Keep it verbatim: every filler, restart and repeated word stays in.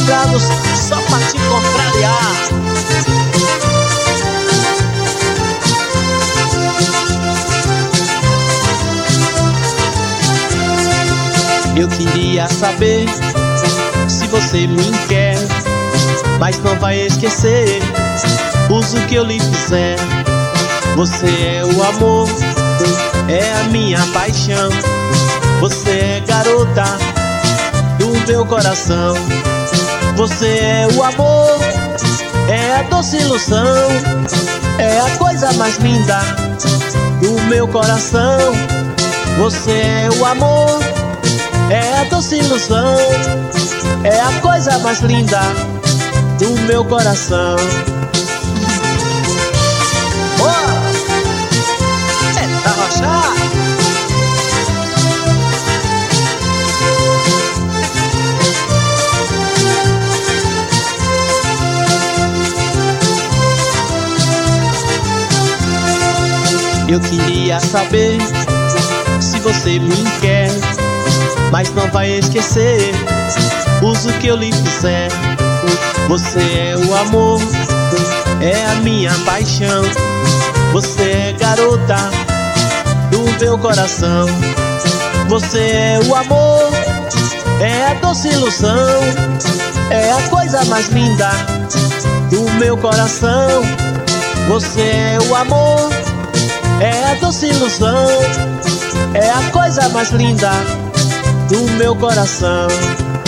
encontrados só pra te contrariar. Eu queria saber se você me quer, mas não vai esquecer uso que eu lhe fizer. Você é o amor, é a minha paixão. Você é garota do meu coração. Você é o amor, é a doce ilusão, é a coisa mais linda do meu coração. Você é o amor, é a doce ilusão, é a coisa mais linda do meu coração. Oh! É da Rocha! Eu queria saber se você me quer, mas não vai esquecer uso que eu lhe fizer. Você é o amor, é a minha paixão. Você é garota do meu coração. Você é o amor, é a doce ilusão, é a coisa mais linda do meu coração. Você é o amor, é a doce ilusão, é a coisa mais linda do meu coração.